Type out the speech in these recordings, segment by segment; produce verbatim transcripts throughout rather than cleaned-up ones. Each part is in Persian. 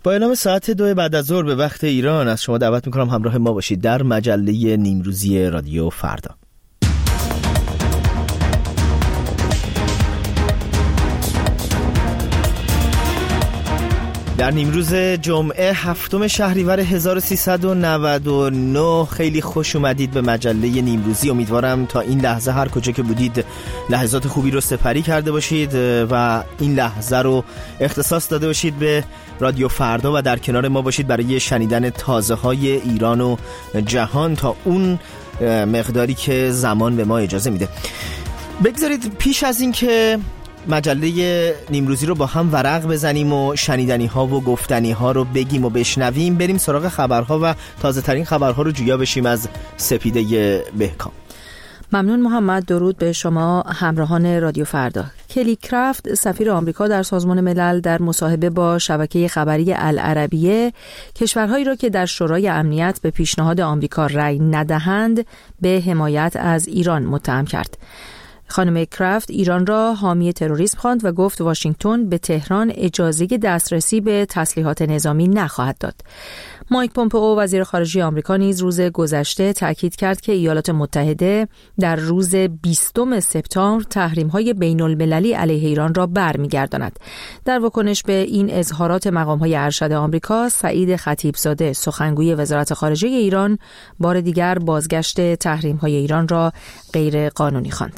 با اعلام ساعت دو بعد از ظهر به وقت ایران از شما دعوت میکنم همراه ما باشید در مجله نیمروزی رادیو فردا. در نیمروز جمعه هفتم شهریور هزار و سیصد و نود و نه خیلی خوش اومدید به مجله نیمروزی. امیدوارم تا این لحظه هر کجا که بودید لحظات خوبی رو سپری کرده باشید و این لحظه رو اختصاص داده باشید به رادیو فردا و در کنار ما باشید برای شنیدن تازه های ایران و جهان تا اون مقداری که زمان به ما اجازه میده. بگذارید پیش از این که مجله نیمروزی رو با هم ورق بزنیم و شنیدنی ها و گفتنی ها رو بگیم و بشنویم، بریم سراغ خبرها و تازه ترین خبرها رو جویا بشیم از سپیده بهکام. ممنون محمد. درود به شما همراهان رادیو فردا. کلی کرافت سفیر آمریکا در سازمان ملل در مصاحبه با شبکه خبری العربیه کشورهایی را که در شورای امنیت به پیشنهاد آمریکا رأی ندهند به حمایت از ایران متهم کرد. خانم کرافت ایران را حامی تروریسم خواند و گفت واشنگتن به تهران اجازه دسترسی به تسلیحات نظامی نخواهد داد. مایک پومپئو وزیر خارجه آمریکا نیز روز گذشته تاکید کرد که ایالات متحده در روز بیستم سپتامبر تحریم‌های بین‌المللی علیه ایران را برمیگرداند. در واکنش به این اظهارات مقام‌های ارشد آمریکا، سعید خطیبزاده سخنگوی وزارت خارجه ایران بار دیگر بازگشت تحریم‌های ایران را غیر قانونی خواند.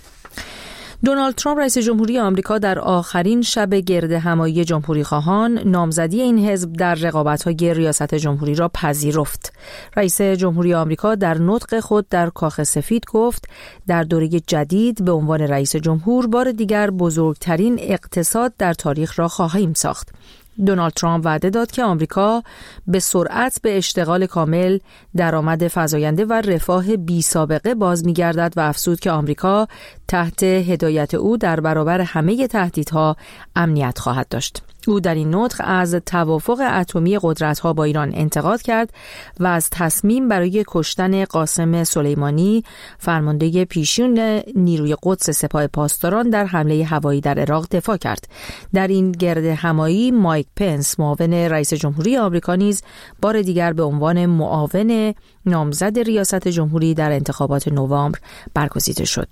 دونالد ترامپ رئیس جمهوری آمریکا در آخرین شب گرد همایی جمهوری‌خواهان نامزدی این حزب در رقابت‌های ریاست جمهوری را پذیرفت. رئیس جمهوری آمریکا در نطق خود در کاخ سفید گفت در دوره جدید به عنوان رئیس جمهور بار دیگر بزرگترین اقتصاد در تاریخ را خواهیم ساخت. دونالد ترامپ وعده داد که آمریکا به سرعت به اشتغال کامل، درآمد فزاینده و رفاه بی سابقه باز می‌گردد و افزود که آمریکا تحت هدایت او در برابر همه تهدیدها امنیت خواهد داشت. او در این نطق از توافق اتمی قدرت‌ها با ایران انتقاد کرد و از تصمیم برای کشتن قاسم سلیمانی، فرمانده پیشین نیروی قدس سپاه پاسداران در حمله هوایی در عراق دفاع کرد. در این گرد همایی مایک پنس معاون رئیس جمهوری آمریکا نیز بار دیگر به عنوان معاون نامزد ریاست جمهوری در انتخابات نوامبر برگزیده شد.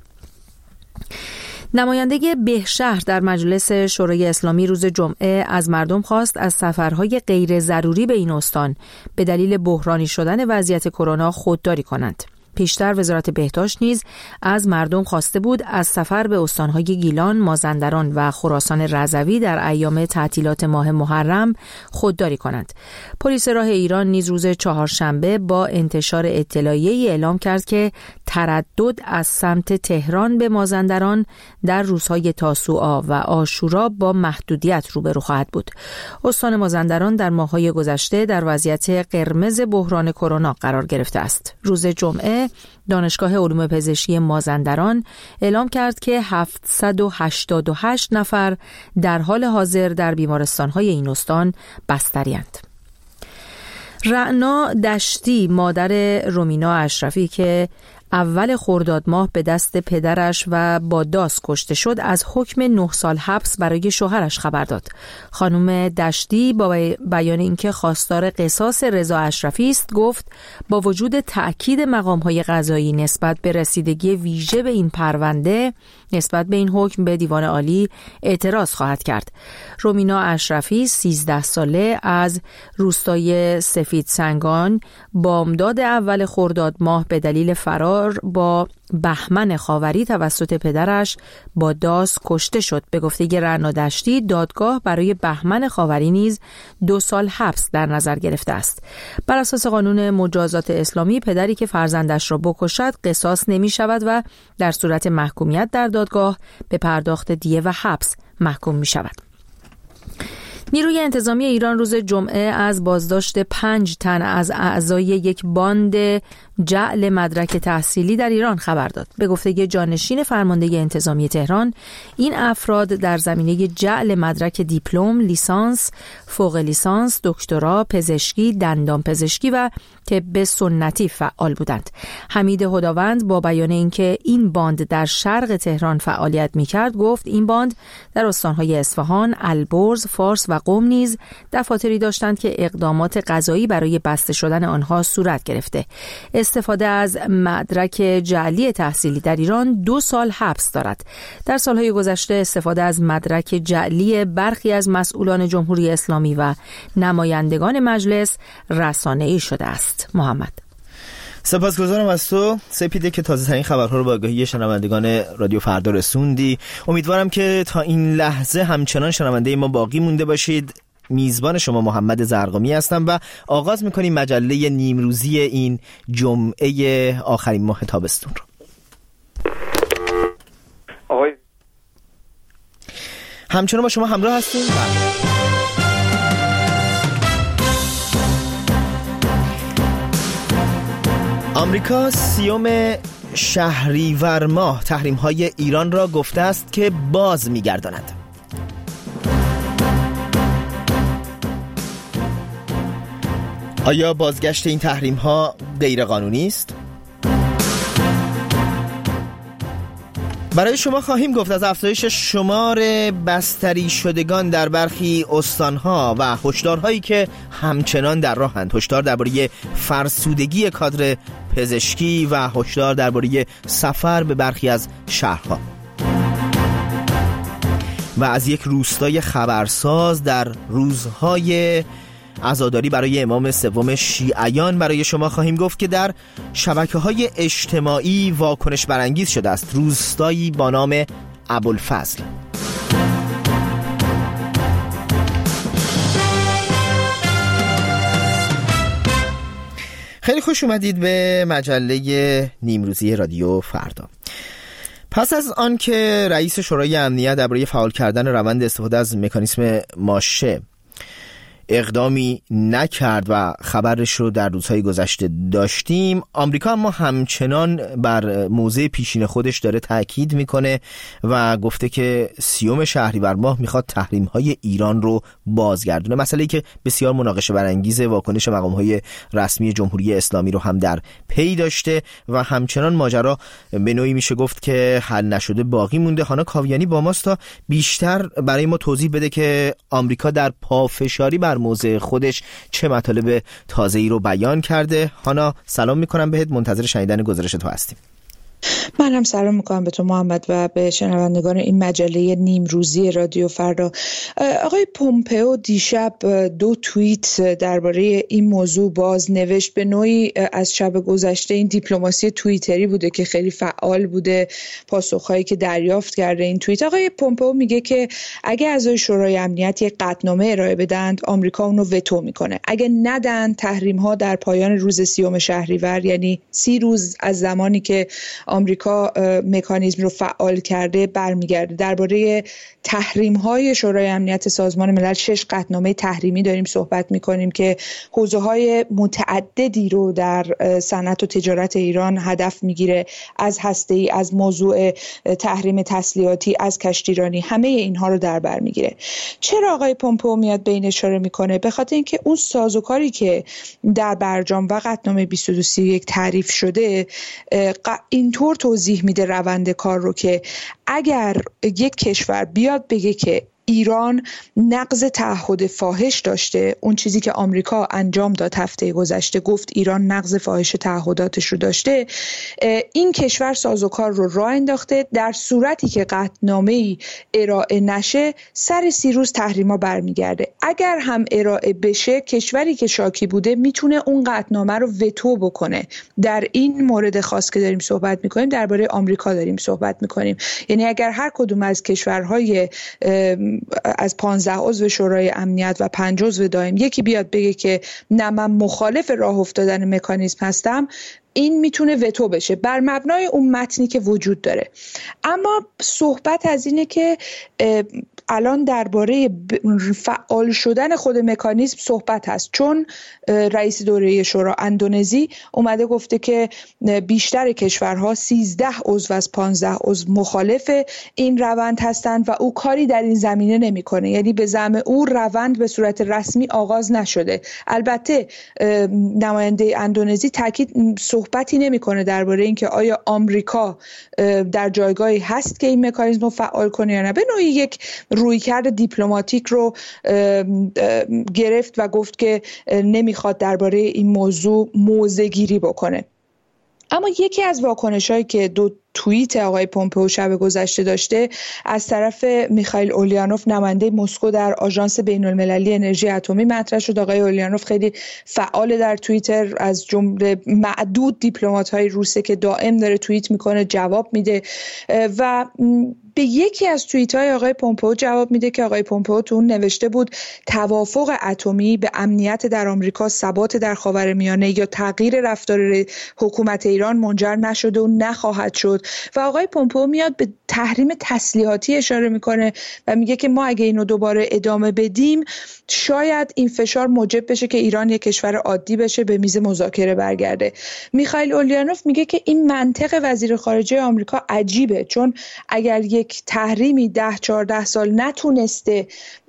نماینده بهشهر در مجلس شورای اسلامی روز جمعه از مردم خواست از سفرهای غیر ضروری به این استان به دلیل بحرانی شدن وضعیت کرونا خودداری کنند. پیشتر وزارت بهداشت نیز از مردم خواسته بود از سفر به استانهای گیلان، مازندران و خراسان رضوی در ایام تعطیلات ماه محرم خودداری کنند. پلیس راه ایران نیز روز چهارشنبه با انتشار اطلاعیه‌ای اعلام کرد که تردد از سمت تهران به مازندران در روزهای تاسوعا و عاشورا با محدودیت روبرو خواهد بود. استان مازندران در ماه‌های گذشته در وضعیت قرمز بحران کرونا قرار گرفته است. روز جمعه دانشگاه علوم پزشکی مازندران اعلام کرد که هفتصد و هشتاد و هشت نفر در حال حاضر در بیمارستان‌های این استان بستری‌اند. رعنا دشتی مادر رومینا اشرفی که اول خرداد ماه به دست پدرش و با داس کشته شد از حکم نه سال حبس برای شوهرش خبر داد. خانم دشتی با بیان اینکه خواستار قصاص رضا اشرفی است گفت با وجود تأکید مقام‌های قضایی نسبت به رسیدگی ویژه به این پرونده نسبت به این حکم به دیوان عالی اعتراض خواهد کرد. رومینا اشرفی سیزده ساله از روستای سفید سنگان بامداد اول خرداد ماه به دلیل فرار با بهمن خاوری توسط پدرش با داس کشته شد. به گفته رعنا دشتی دادگاه برای بهمن خاوری نیز دو سال حبس در نظر گرفته است. بر اساس قانون مجازات اسلامی پدری که فرزندش را بکشد قصاص نمی شود و در صورت محکومیت در دادگاه به پرداخت دیه و حبس محکوم می شود. نیروی انتظامی ایران روز جمعه از بازداشت پنج تن از اعضای یک باند جعل مدرک تحصیلی در ایران خبر داد. به گفته جانشین فرمانده انتظامی تهران، این افراد در زمینه جعل مدرک دیپلم، لیسانس، فوق لیسانس، دکترا، پزشکی، دندان پزشکی و طب سنتی فعال بودند. حمید خداوند با بیان اینکه این باند در شرق تهران فعالیت می‌کرد گفت این باند در استان‌های اصفهان، البرز، فارس و و قم نیز دفاتری داشتند که اقدامات قضایی برای بسته شدن آنها صورت گرفته. استفاده از مدرک جعلی تحصیلی در ایران دو سال حبس دارد. در سالهای گذشته استفاده از مدرک جعلی برخی از مسئولان جمهوری اسلامی و نمایندگان مجلس رسانه‌ای شده است. محمد، سپاسگزارم از تو سپیده که تازه ترین خبرها رو با آگاهی شنوندگان رادیو فردا رسوندی. امیدوارم که تا این لحظه همچنان شنونده ما باقی مونده باشید. میزبان شما محمد زرقامی هستم و آغاز میکنیم مجله نیمروزی این جمعه آخرین ماه تابستون رو. آقای همچنان با شما همراه هستیم. آمریکا سیوم شهریور ماه تحریم‌های ایران را گفته است که باز می‌گرداند. آیا بازگشت این تحریم‌ها غیر قانونی است؟ برای شما خواهیم گفت از افزایش شمار بستری شدگان در برخی استانها و هشدارهایی که همچنان در راهند. هشدار درباره فرسودگی کادر پزشکی و هشدار درباره سفر به برخی از شهرها. و از یک روستای خبرساز در روزهای عزاداری برای امام سوم شیعیان برای شما خواهیم گفت که در شبکه‌های اجتماعی واکنش برانگیز شده است. روستایی با نام ابوالفضل. خیلی خوش اومدید به مجله نیمروزی رادیو فردا. پس از آن که رئیس شورای امنیت درباره فعال کردن روند استفاده از مکانیزم ماشه اقدامی نکرد و خبرش رو در روزهای گذشته داشتیم، آمریکا اما همچنان بر موضع پیشین خودش داره تاکید میکنه و گفته که سیوم شهریور ماه میخواد تحریم‌های ایران رو بازگردونه. مسئله‌ای که بسیار مناقشه برانگیز، واکنش مقام‌های رسمی جمهوری اسلامی رو هم در پی داشته و همچنان ماجرا به نوعی میشه گفت که حل نشده باقی مونده. هانا کاویانی با ماست تا بیشتر برای ما توضیح بده که آمریکا در پافشاری بر موضع خودش چه مطالب تازه‌ای رو بیان کرده. هانا سلام میکنم بهت، منتظر شنیدن گزارش تو هستیم. من هم سلام میکنم به تو محمد و به شنوندگان این مجله نیمروزی رادیو فردا. آقای پومپئو دیشب دو توییت درباره این موضوع باز نوشت. به نوعی از شب گذشته این دیپلماسی توییتری بوده که خیلی فعال بوده، پاسخهایی که دریافت کرده این توییت. آقای پومپئو میگه که اگه اعضای شورای امنیت یک قطعنامه ارائه بدند، آمریکا اونو وتو میکنه. اگه ندن، تحریم ها در پایان روز سیوم شهریور، یعنی سی روز از زمانی که آمریکا مکانیزم رو فعال کرده، برمیگرده. درباره تحریم‌های شورای امنیت سازمان ملل شش قطعنامه تحریمی داریم صحبت می‌کنیم که حوزه‌های متعددی رو در صنعت و تجارت ایران هدف می‌گیره، از هسته‌ای، از موضوع تحریم تسلیحاتی، از کشتیرانی، همه اینها رو در بر می‌گیره. چرا آقای پومپئو میاد به این اشاره می‌کنه؟ به خاطر اینکه اون سازوکاری که در برجام و قطعنامه بیست و دو سی و یک تعریف شده اینطور توضیح میده روند کار رو که اگر یک کشور بیاد بگه که ایران نقض تعهد فاحش داشته، اون چیزی که آمریکا انجام داد هفته گذشته، گفت ایران نقض فاحش تعهداتش رو داشته، این کشور سازوکار رو راه انداخته. در صورتی که قطعنامه‌ای ارائه نشه، سر سی روز تحریما برمیگرده. اگر هم ارائه بشه، کشوری که شاکی بوده میتونه اون قطعنامه رو وتو بکنه. در این مورد خاص که داریم صحبت میکنیم درباره آمریکا داریم صحبت میکنیم. یعنی اگر هر کدوم از کشورهای از پانزده عضو شورای امنیت و پنج عضو دائم یکی بیاد بگه که نه من مخالف راه افتادن مکانیزم هستم، این میتونه وتو بشه بر مبنای اون متنی که وجود داره. اما صحبت از اینه که الان درباره فعال شدن خود مکانیزم صحبت هست، چون رئیس دوره شورا اندونزی اومده گفته که بیشتر کشورها سیزده عضو از پانزده عضو مخالف این روند هستند و او کاری در این زمینه نمیکنه. یعنی به زعم او روند به صورت رسمی آغاز نشده. البته نماینده اندونزی تاکید صحبتی نمیکنه درباره اینکه آیا آمریکا در جایگاهی هست که این مکانیزم رو فعال کنه یا نه. به نوعی یک رویکرد دیپلماتیک رو گرفت و گفت که نمیخواد درباره این موضوع موضع گیری بکنه. اما یکی از واکنش‌هایی که دو توییت آقای پومپئو شب گذشته داشته از طرف میخائیل اولیانوف نماینده مسکو در آژانس بین‌المللی انرژی اتمی مطرح شد. آقای اولیانوف خیلی فعال در توییتر، از جمله معدود دیپلمات‌های روسیه که دائم داره توییت میکنه، جواب میده و به یکی از توییت‌های آقای پومپئو جواب میده که آقای پومپئو تو اون نوشته بود توافق اتمی به امنیت در آمریکا، ثبات در خاورمیانه یا تغییر رفتار حکومت ایران منجر نشده و نخواهد شد. و آقای پومپئو میاد به تحریم تسلیحاتی اشاره میکنه و میگه که ما اگه اینو دوباره ادامه بدیم شاید این فشار موجب بشه که ایران یک کشور عادی بشه، به میز مذاکره برگرده. میخائیل اولیانوف میگه که این منطق وزیر خارجه آمریکا عجیبه، چون اگر یک تحریمی ده چهارده سال نتونسته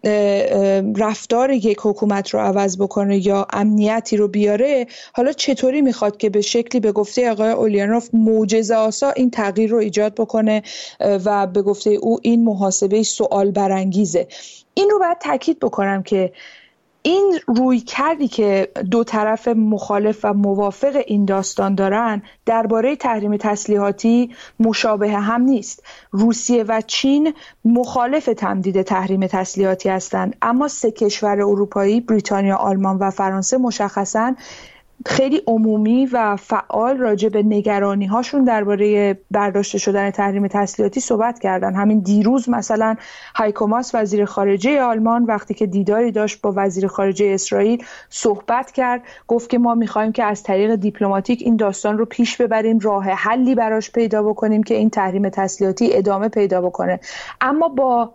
رفتار یک حکومت رو عوض بکنه یا امنیتی رو بیاره، حالا چطوری میخواد که به شکلی به گفته آقای اولیانوف معجزه آسا این تغییر رو ایجاد بکنه و به گفته او این محاسبه سوال برانگیزه. این رو باید تاکید بکنم که این روی کردی که دو طرف مخالف و موافق این داستان دارن درباره تحریم تسلیحاتی مشابه هم نیست. روسیه و چین مخالف تمدید تحریم تسلیحاتی هستند، اما سه کشور اروپایی، بریتانیا، آلمان و فرانسه مشخصاً خیلی عمومی و فعال راجع به نگرانی هاشون درباره برداشته شدن تحریم تسلیحاتی صحبت کردن. همین دیروز مثلا هایکو ماس وزیر خارجه آلمان وقتی که دیداری داشت با وزیر خارجه اسرائیل صحبت کرد، گفت که ما میخوایم که از طریق دیپلماتیک این داستان رو پیش ببریم، راه حلی براش پیدا بکنیم که این تحریم تسلیحاتی ادامه پیدا بکنه. اما با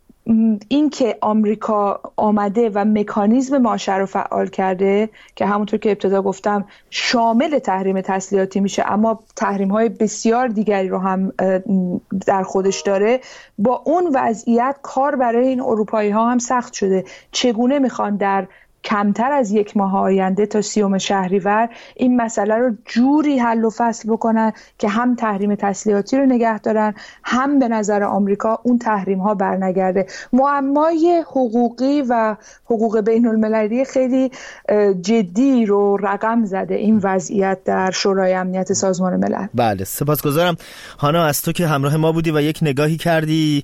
این که آمریکا آمده و مکانیزم ماشه رو فعال کرده که همونطور که ابتدا گفتم شامل تحریم تسلیحاتی میشه اما تحریم‌های بسیار دیگری رو هم در خودش داره، با اون وضعیت کار برای این اروپایی‌ها هم سخت شده. چگونه میخوان در کمتر از یک ماه آینده تا سیوم شهریور این مسئله رو جوری حل و فصل بکنن که هم تحریم تسلیحاتی رو نگه دارن، هم به نظر آمریکا اون تحریم ها برنگرده. معمای حقوقی و حقوق بین المللی خیلی جدی رو رقم زده این وضعیت در شورای امنیت سازمان ملل. بله، سپاسگزارم هانا از تو که همراه ما بودی و یک نگاهی کردی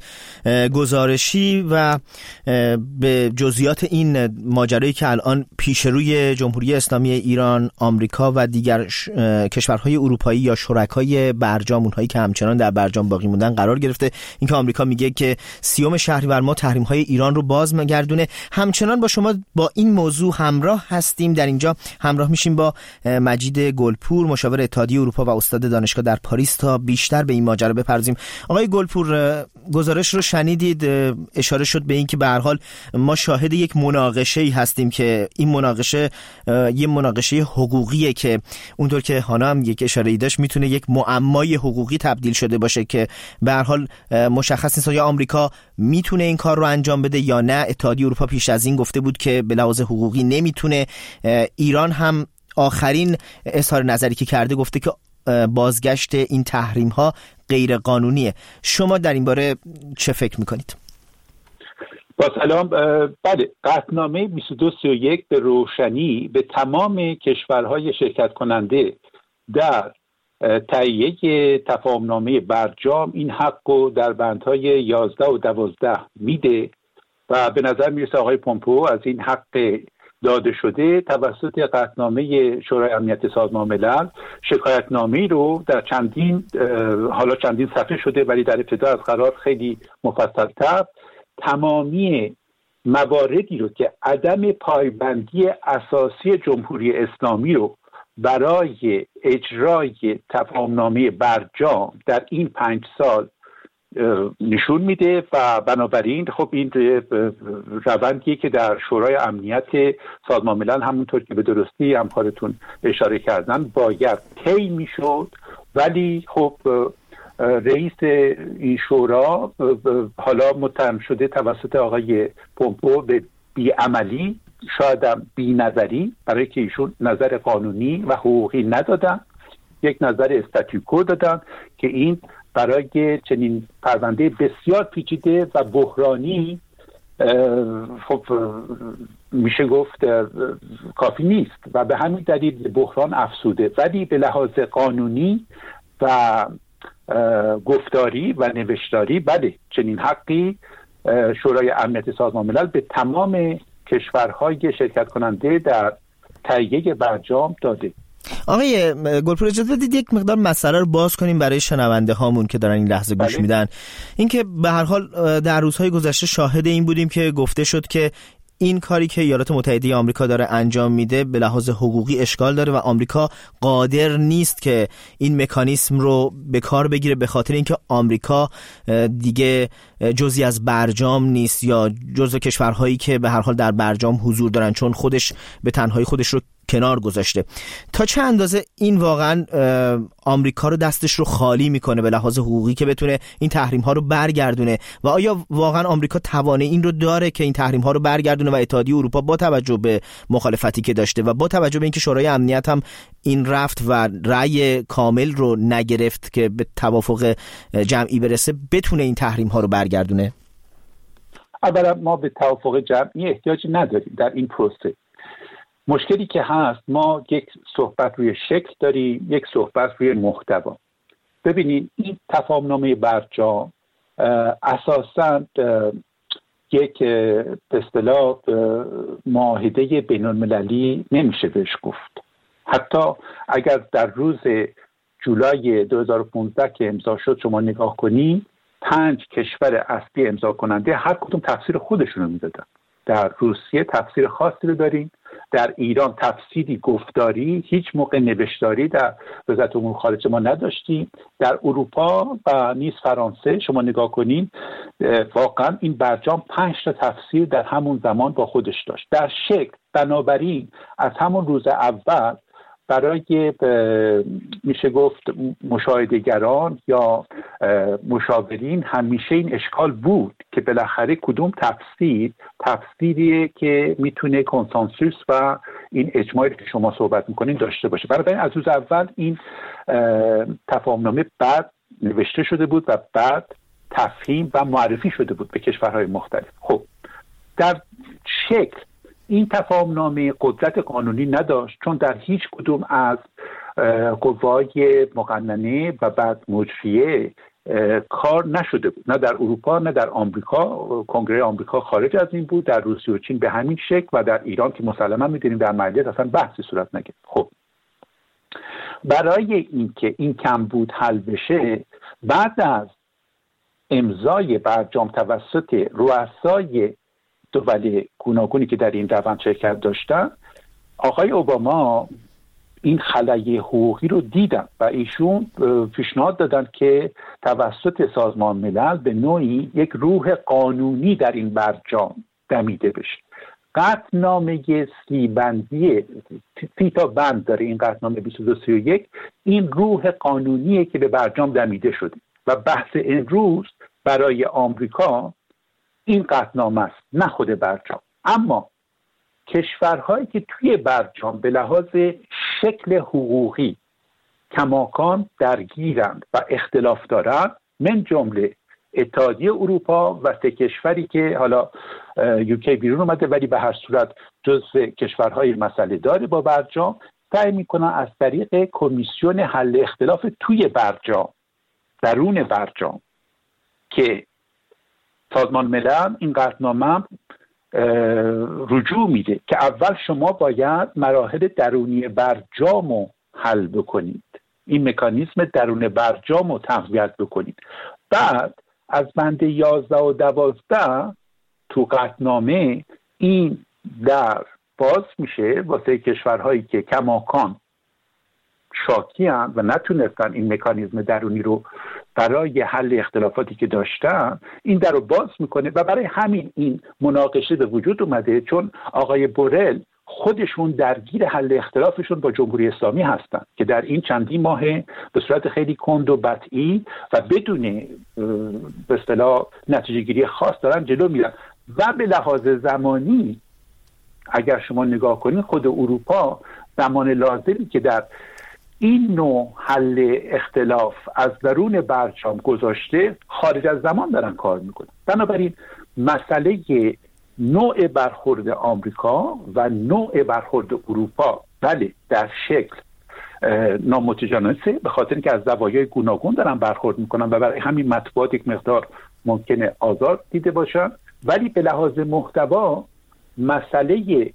گزارشی و به جزئیات این ماجرایی که الان پیش روی جمهوری اسلامی ایران، آمریکا و دیگر کشورهای اروپایی یا شرکای برجام، اونهایی که همچنان در برجام باقی موندن قرار گرفته. اینکه آمریکا میگه که سیوم شهریور ما تحریم‌های ایران رو باز می‌گردونه. همچنان با شما با این موضوع همراه هستیم. در اینجا همراه میشیم با مجید گلپور، مشاور اتحادیه اروپا و استاد دانشگاه در پاریس، تا بیشتر به این ماجرا بپردازیم. آقای گلپور، گزارش رو شنیدید، اشاره شد به این که به هر حال ما شاهد یک مناقشه‌ای هستیم که این مناقشه یه مناقشه حقوقیه که اونطور که هانا هم یک اشاره‌ای داشت میتونه یک معمای حقوقی تبدیل شده باشه که به هر حال مشخص نیست یا آمریکا میتونه این کار رو انجام بده یا نه. اتحادیه اروپا پیش از این گفته بود که به لحاظ حقوقی نمیتونه. ایران هم آخرین اظهار نظری که کرده گفته که بازگشت این تحریم ها غیر قانونیه. شما در این باره چه فکر میکنید؟ با سلام. بله، قطعنامه بیست و دو سی و یک به روشنی به تمام کشورهای شرکت کننده در تهیه تفاهم‌نامه برجام این حق رو در بندهای یازده و دوازده میده و به نظر میرسه آقای پومپئو از این حق داده شده توسط قطعنامه شورای امنیت سازمان ملل شکایتنامه‌ای رو در چندین حالا چندین صفحه شده ولی در ابتدا از قرار خیلی مفصل‌تر تمامی مواردی رو که عدم پایبندی اساسی جمهوری اسلامی رو برای اجرای تفاهم‌نامه برجام در این پنج سال نشون میده و بنابراین خب این روندیه که در شورای امنیت سازمان ملل همونطور که به درستی همکارتون اشاره کردن باید طی میشد، ولی خب رئیس این شورا حالا متهم شده توسط آقای پومپئو به بیعملی، شاید هم بی‌نظری، برای که ایشون نظر قانونی و حقوقی ندادن، یک نظر استاتیکو دادن که این برای چنین پرونده بسیار پیچیده و بحرانی خب میشه گفت کافی نیست و به همین دلیل بحران افزوده. ولی به لحاظ قانونی و گفتاری و نوشتاری بله چنین حقی شورای امنیت سازمان ملل به تمام کشورهای شرکت کننده در تهیه برجام داده. آقای گلپور اجازه بدید یک مقدار مسئله رو باز کنیم برای شنونده هامون که دارن این لحظه گوش میدن. اینکه به هر حال در روزهای گذشته شاهد این بودیم که گفته شد که این کاری که ایالات متحده آمریکا داره انجام میده به لحاظ حقوقی اشکال داره و آمریکا قادر نیست که این مکانیسم رو به کار بگیره به خاطر اینکه آمریکا دیگه جزئی از برجام نیست یا جزو کشورهایی که به هر حال در برجام حضور دارن، چون خودش به تنهایی خودش رو کنار گذاشته. تا چه اندازه این واقعا آمریکا رو دستش رو خالی میکنه به لحاظ حقوقی که بتونه این تحریم ها رو برگردونه و آیا واقعا آمریکا توانه این رو داره که این تحریم ها رو برگردونه و اتحادیه اروپا با توجه به مخالفتی که داشته و با توجه به اینکه شورای امنیت هم این رفت و رأی کامل رو نگرفت که به توافق جمعی برسه بتونه این تحریم ها رو برگردونه؟ اولا ما به توافق جمعی احتیاجی نداریم در این پروسه. مشکلی که هست ما یک صحبت روی شکل داریم، یک صحبت روی محتوا. ببینید این تفاهمنامه برجام اساساً یک به اصطلاح معاهده بین‌المللی نمیشه بهش گفت. حتی اگر در روز جولای دو هزار و پانزده که امضا شد شما نگاه کنید، پنج کشور اصلی امضا کننده هر کدوم تفسیر خودشون رو میدادن. در روسیه تفسیر خاصی رو داریم، در ایران تفسیری گفتاری، هیچ موقع نوشتاری در وزارت امور خارجه ما نداشتیم. در اروپا و نیز فرانسه شما نگاه کنین واقعا این برجام پنج تا تفسیر در همون زمان با خودش داشت. در شکل بنابراین از همون روز اول برای میشه گفت مشاهدهگران یا مشاورین همیشه این اشکال بود که بالاخره کدوم تفسیر تفسیریه که میتونه کنسانسوس و این اجماعی که شما صحبت میکنین داشته باشه. برای از روز اول این تفاهمنامه بعد نوشته شده بود و بعد تفهیم و معرفی شده بود به کشورهای مختلف. خب در شکل این تفاهمنامه قدرت قانونی نداشت، چون در هیچ کدوم از قوای مقننه و بعد مجریه کار نشده بود، نه در اروپا نه در آمریکا. کنگره آمریکا خارج از این بود، در روسیه و چین به همین شکل و در ایران که مسلما می‌دونیم در مجلس اصلا بحثی صورت نگرفت. خب برای اینکه این کمبود حل بشه، بعد از امضای برجام توسط رؤسای دول گوناگونی که در این روند شرکت داشتن، آقای اوباما این خلای حقوقی رو دیدن و ایشون پیشنهاد دادن که توسط سازمان ملل به نوعی یک روح قانونی در این برجام دمیده بشه. قطعنامه سی بندی سی تا بند داره این قطعنامه بیست و دو سی و یک، این روح قانونیه که به برجام دمیده شده و بحث امروز برای آمریکا این قطعنامه است، نه خود برجام. اما کشورهایی که توی برجام به لحاظ شکل حقوقی کماکان درگیرند و اختلاف دارند، من جمله اتحادیه اروپا و سه کشوری که حالا یوکی بیرون اومده ولی به هر صورت جزو کشورهای مسئله داره با برجام، سعی میکنن از طریق کمیسیون حل اختلاف توی برجام، درون برجام، که سازمان ملل این قطعنامه رجوع میده که اول شما باید مراحل درونی برجام رو حل بکنید، این مکانیزم درون برجام رو تقویت بکنید. بعد از بند یازده و دوازده تو قطعنامه این در باز میشه واسه کشورهایی که کماکان شاکی هم و نتونستن این مکانیزم درونی رو برای حل اختلافاتی که داشتن این در رو باز میکنه و برای همین این مناقشه به وجود اومده، چون آقای بورل خودشون درگیر حل اختلافشون با جمهوری اسلامی هستن که در این چندین ماه به صورت خیلی کند و بطئی و بدون به اصطلاح نتیجه گیری خاص دارن جلو میرن. و به لحاظ زمانی اگر شما نگاه کنید خود اروپا زمان لازمی که در این نوع حل اختلاف از درون برجام گذاشته خارج از زمان دارن کار میکنن. بنابراین مسئله نوع برخورد آمریکا و نوع برخورد اروپا بله در شکل نامتجانسه، به خاطر اینکه از زوایای گوناگون دارن برخورد میکنن و برای همین مطبوعات یک مقدار ممکنه آزار دیده باشن، ولی به لحاظ محتوا مسئله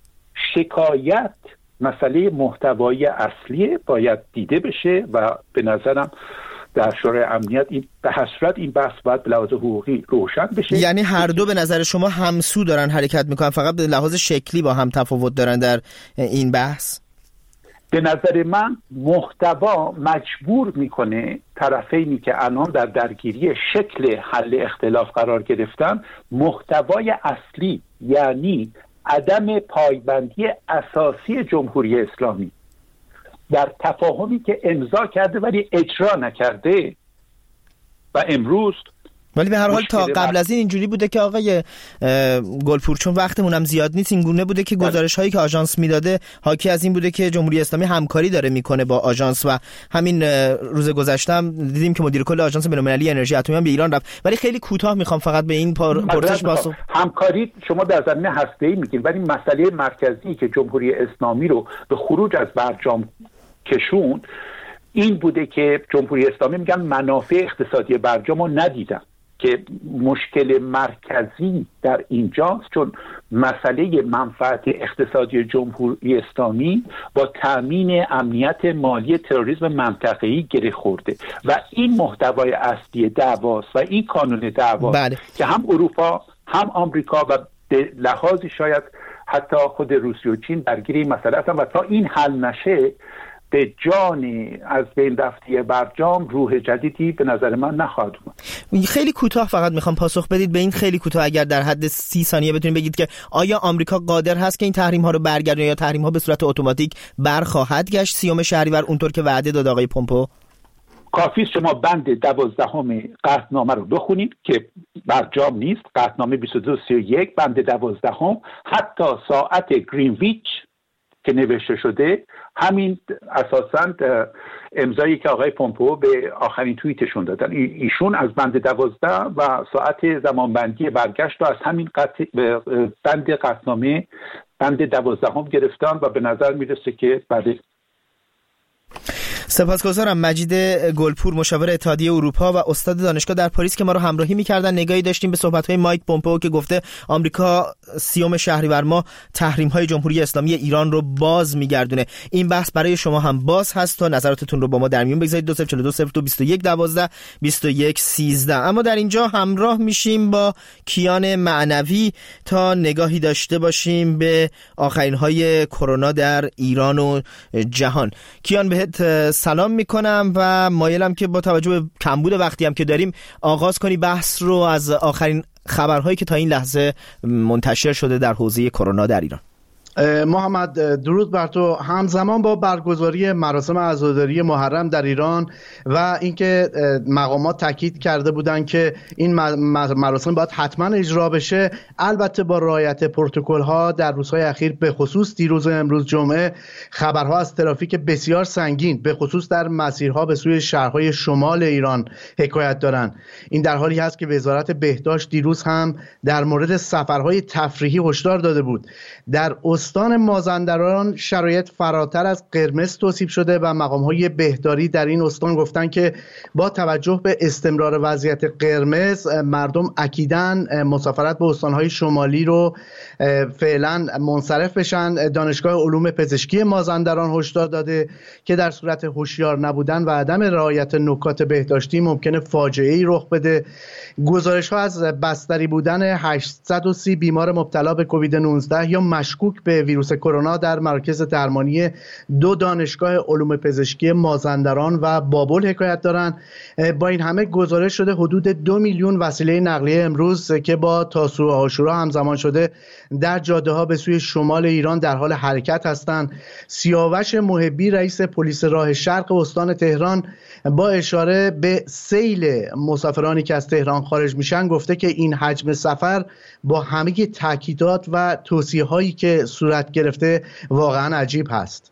شکایت مسئله محتوایی اصلی باید دیده بشه و به نظرم در شورای امنیت این به حسرت این بحث باید به لحاظ حقوقی روشن بشه. یعنی هر دو به نظر شما همسو دارن حرکت میکنن، فقط به لحاظ شکلی با هم تفاوت دارن در این بحث؟ به نظر من محتوا مجبور میکنه طرفینی که الان در درگیری شکل حل اختلاف قرار گرفتن محتوای اصلی یعنی عدم پایبندی اساسی جمهوری اسلامی در تفاهمی که امضا کرده ولی اجرا نکرده و امروز ولی به هر حال تا قبل از این اینجوری بوده که آقای گلپور، چون وقتمون هم زیاد نیست، این گونه بوده که گزارش هایی که آژانس میداده حاکی از این بوده که جمهوری اسلامی همکاری داره میکنه با آژانس و همین روز گذشته هم دیدیم که مدیر کل آژانس بین‌المللی انرژی اتمی هم به ایران رفت. ولی خیلی کوتاه میخوام فقط به این پرسش پاسخ. همکاری شما در زمینه هسته‌ای میگین، ولی مسئله مرکزی که جمهوری اسلامی رو به خروج از برجام کشوند این بوده که جمهوری اسلامی میگن منافع اقتصادی برجام رو ندیدن، که مشکل مرکزی در اینجاست، چون مسئله منفعت اقتصادی جمهوری اسلامی با تامین امنیت مالی تروریسم منطقه‌ای گره خورده و این محتوای اصلی دعواست و این کانون دعواست. بله. که هم اروپا هم آمریکا و به لحاظی شاید حتی خود روسیه و چین درگیر این مسئله هستن و تا این حل نشه به جان از بین رفته برجام روح جدیدی به نظر من نخواهد اومد. خیلی کوتاه فقط میخوام پاسخ بدید به این، خیلی کوتاه اگر در حد سی ثانیه بتونید بگید که آیا آمریکا قادر هست که این تحریم ها رو برگردونه یا تحریم ها به صورت اتوماتیک برخواهد گشت سیوم شهریور اونطور که وعده داد آقای پومپئو؟ کافی شما بند دوازدهم قطعنامه رو بخونید که برجام نیست، قطعنامه بیست و دو سی و یک بند دوازدهم، حتی ساعت گرینویچ که نوشته شده همین اساساً امضایی که آقای پومپئو به آخرین توییتشون دادن، ایشون از بند دوازده و ساعت زمانبندی برگشت رو از همین قط... بند قطعنامه بند دوازدهم گرفتن و به نظر میرسه که بعد. سپاسگزارم. مجید گلپور، مشاور اتحادیه اروپا و استاد دانشگاه در پاریس که ما رو همراهی می‌کردن. نگاهی داشتیم به صحبت‌های مایک پومپئو که گفته آمریکا سیوم شهریور ماه تحریم‌های جمهوری اسلامی ایران رو باز می‌گردونه. این بحث برای شما هم باز هست، تا نظراتتون رو با ما در میون بگذارید. دو صفر چهار دو صفر دو بیست و یک دوازده بیست و یک سیزده. اما در اینجا همراه میشیم با کیان معنوی تا نگاهی داشته باشیم به آخرین‌های کرونا در ایران و جهان. کیان، بهت سلام میکنم و مایلم که با توجه به کمبود وقتی هم که داریم آغاز کنی بحث رو از آخرین خبرهایی که تا این لحظه منتشر شده در حوزه کرونا در ایران. محمد، درود بر تو. همزمان با برگزاری مراسم عزاداری محرم در ایران و اینکه مقامات تاکید کرده بودند که این مراسم باید حتما اجرا بشه، البته با رعایت پروتکل‌ها، در روزهای اخیر به خصوص دیروز امروز جمعه خبرها از ترافیک بسیار سنگین به خصوص در مسیرها به سوی شهرهای شمال ایران حکایت دارند. این در حالی هست که وزارت بهداشت دیروز هم در مورد سفرهای تفریحی هشدار داده بود. در استان مازندران شرایط فراتر از قرمز توصیف شده و مقام‌های بهداری در این استان گفتن که با توجه به استمرار وضعیت قرمز مردم اکیداً مسافرت به استان‌های شمالی رو فعلا منصرف بشن. دانشگاه علوم پزشکی مازندران هشدار داده که در صورت هوشیار نبودن و عدم رعایت نکات بهداشتی ممکنه فاجعه‌ای رخ بده. گزارش‌ها از بستری بودن هشتصد و سی بیمار مبتلا به کووید نوزده یا مشکوک به ویروس کرونا در مرکز درمانی دو دانشگاه علوم پزشکی مازندران و بابل حکایت دارند. با این همه گزارش شده حدود دو میلیون وسیله نقلیه امروز که با تاسوع و عاشورا همزمان شده در جاده ها به سوی شمال ایران در حال حرکت هستند. سیاوش محبی، رئیس پلیس راه شرق استان تهران، با اشاره به سیل مسافرانی که از تهران خارج میشن گفته که این حجم سفر با همه تاکیدات و توصیه هایی که صورت گرفته واقعا عجیب هست.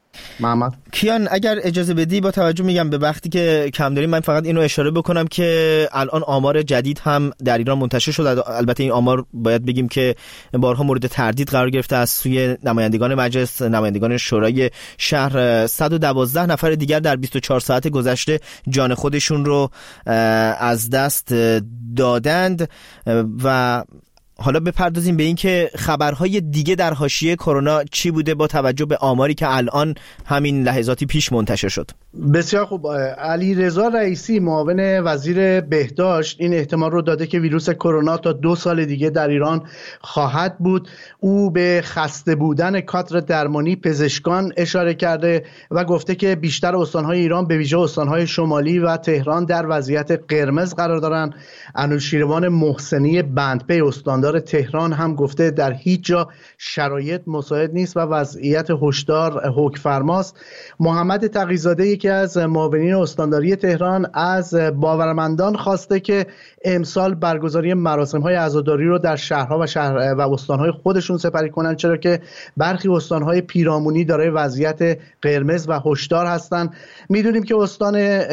محمد کیان اگر اجازه بدی با توجه میگم به وقتی که کم داریم، من فقط اینو اشاره بکنم که الان آمار جدید هم در ایران منتشر شد. البته این آمار باید بگیم که بارها مورد تردید قرار گرفته از سوی نمایندگان مجلس، نمایندگان شورای شهر. صد و دوازده نفر دیگر در بیست و چهار ساعت گذشته جان خودشون رو از دست دادند. و حالا بپردازیم به این که خبرهای دیگه در حاشیه کرونا چی بوده با توجه به آماری که الان همین لحظاتی پیش منتشر شد. بسیار خوب. علیرضا رئیسی معاون وزیر بهداشت این احتمال رو داده که ویروس کرونا تا دو سال دیگه در ایران خواهد بود. او به خسته بودن کادر درمانی پزشکان اشاره کرده و گفته که بیشتر استانهای ایران به ویژه استانهای شمالی و تهران در وضعیت قرمز قرار دارن. انوشیروان محسنی بندپی استاندار تهران هم گفته در هیچ جا شرایط مساعد نیست و وضعیت هشدار حکم‌فرماست. محمد تقی‌زاده یکی از معاونین استانداری تهران از باورمندان خواسته که امسال برگزاری مراسم‌های عزاداری رو در شهرها و شهر و استان‌های خودشون سپری کنن، چرا که برخی استان‌های پیرامونی دارای وضعیت قرمز و هشدار هستند. می‌دونیم که استان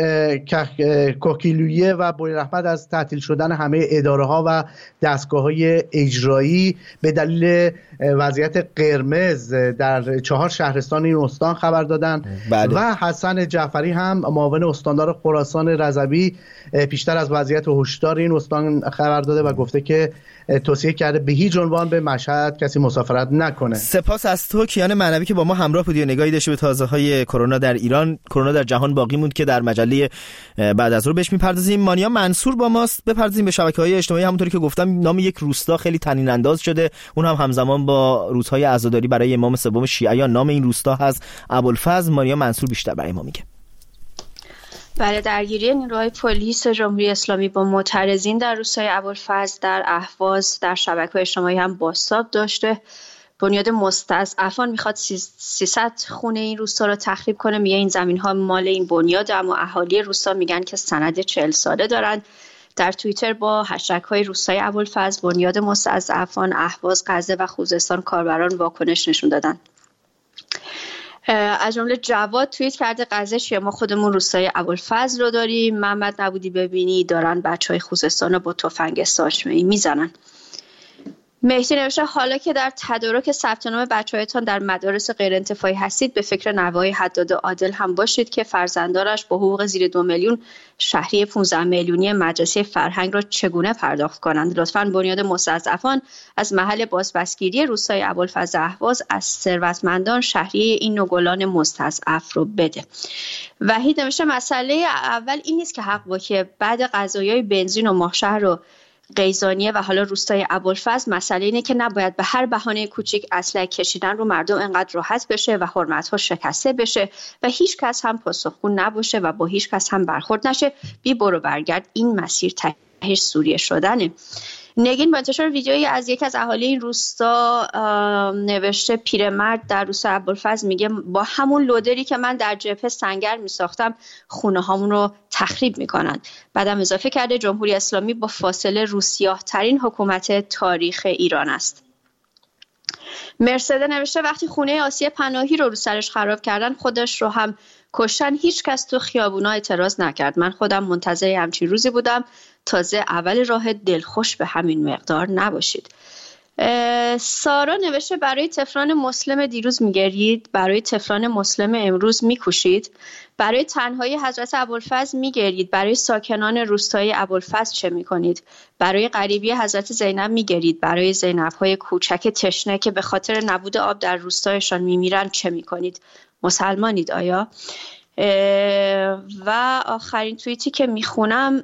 کوکیلویه و بویراحمد از تعطیل شدن همه اداره‌ها و دستگاه‌های اجرایی به دلیل وضعیت قرمز در چهار شهرستان این استان خبر دادن. بله. و حسن جعفری هم معاون استاندار خراسان رضوی پیشتر از وضعیت هشدار این استان خبر داده و گفته که توصیه کرده به هیچ عنوان به مشهد کسی مسافرت نکنه. سپاس از تو کیان معنوی که با ما همراه بودی و نگاهی داشتی به تازه‌های کرونا در ایران. کرونا در جهان باقی موند که در مجله بعد از ظهر بهش می‌پردازیم. مانیا منصور با ماست. بپردازیم به شبکه‌های اجتماعی. همونطوری که گفتم نام یک روستا خیلی طنین انداز شده، اون هم همزمان با روزهای عزاداری برای امام سوم شیعیان. نام این روستا هست ابوالفضل. مانیا منصور بیشتر برای ما میگه. بله، درگیری نیروهای پلیس جمهوری اسلامی با معترضین در روستای ابوالفضل در اهواز در شبکه‌های اجتماعی هم بازتاب داشته. بنیاد مستضعفان میخواد سیصد خونه این روستا رو تخریب کنه. میگه این زمین‌ها مال این بنیاد، اما اهالی روستا میگن که سند چهل ساله دارن. در توییتر با هشتگ‌های روستای ابوالفضل، بنیاد مستضعفان، اهواز، غزه و خوزستان کاربران واکنش نشون دادن. از جمله جواد توییت کرده غزه چیه، ما خودمون روستای ابوالفضل رو داریم. محمد نبودی ببینی دارن بچهای خوزستان رو با تفنگ ساچمه‌ای میزنن. مهدی نوشته حالا که در تدارک ثبت نام بچه‌هایتان در مدارس غیر انتفاعی هستید، به فکر نوه‌های حداد عادل هم باشید که فرزندانش با حقوق زیر دو میلیون شهریه پانزده میلیونی مدرسه فرهنگ را چگونه پرداخت کنند. لطفاً بنیاد مستضعفان از محل بازپسگیری روستای ابوالفضل اهواز از ثروتمندان شهریه این نوگلان مستضعف رو بده. وحید نوشته مسئله اول این نیست که حق با که بعد قضایای بنزین و ماهشهر رو قیزانیه و حالا روستای ابوالفضل، مسئله اینه که نباید به هر بهانه کوچیک اسلحه کشیدن رو مردم انقدر راحت بشه و حرمت‌ها شکسته بشه و هیچ کس هم پاسخگو نباشه و با هیچ کس هم برخورد نشه. بی برو برگرد این مسیر تهش سوریه شدنه. نگین با انتشار ویدیویی از یک از اهالی این روستا نوشته پیرمرد در روستای ابوالفضل میگه با همون لودری که من در جبهه سنگر میساختم خونه هامون رو تخریب میکنن. بعدم اضافه کرده جمهوری اسلامی با فاصله روسیاه ترین حکومت تاریخ ایران است. مرسده نوشته وقتی خونه آسیه پناهی رو رو سرش خراب کردن خودش رو هم کشتن، هیچ کس تو خیابونا اعتراض نکرد. من خودم منتظر همچین روزی بودم. تازه اول راه دلخوش به همین مقدار نباشید. سارا نوشته برای طفلان مسلم دیروز میگرید، برای طفلان مسلم امروز میکوشید. برای تنهایی حضرت ابوالفضل میگرید، برای ساکنان روستای ابوالفضل چه میکنید؟ برای غریبی حضرت زینب میگرید، برای زینب‌های کوچک تشنه که به خاطر نبود آب در روستایشان میمیرن چه میکنید؟ مسلمانید آیا؟ و آخرین توییتی که میخونم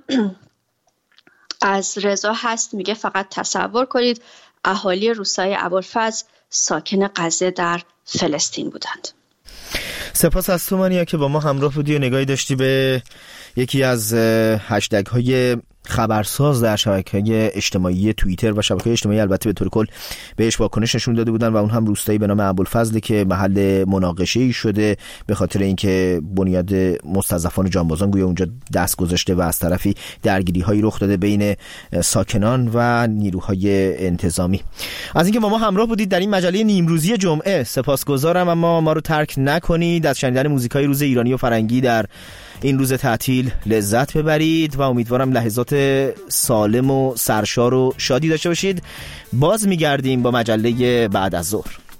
از رضا هست، میگه فقط تصور کنید اهالی روستای ابوالفضل ساکن غزه در فلسطین بودند. سپاس از تو مانیا که با ما همراه بودی و نگاهی داشتی به یکی از هشتگ های خبرساز در شبکه‌های اجتماعی توییتر و شبکه‌های اجتماعی البته به طور کل بهش واکنش نشون داده بودن و اون هم روستایی به نام ابوالفضل که محل مناقشه‌ای شده به خاطر اینکه بنیاد مستضعفان و جانبازان گویا اونجا دست گذاشته و از طرفی درگیری‌هایی رخ داده بین ساکنان و نیروهای انتظامی. از اینکه با ما همراه بودید در این مجله نیمروزی جمعه سپاسگزارم، اما ما رو ترک نکنید، از شنیدن موزیکای روز ایرانی و فرنگی در این روز تعطیل لذت ببرید و امیدوارم لحظات سالم و سرشار و شادی داشته باشید. باز میگردیم با مجله بعد از ظهر.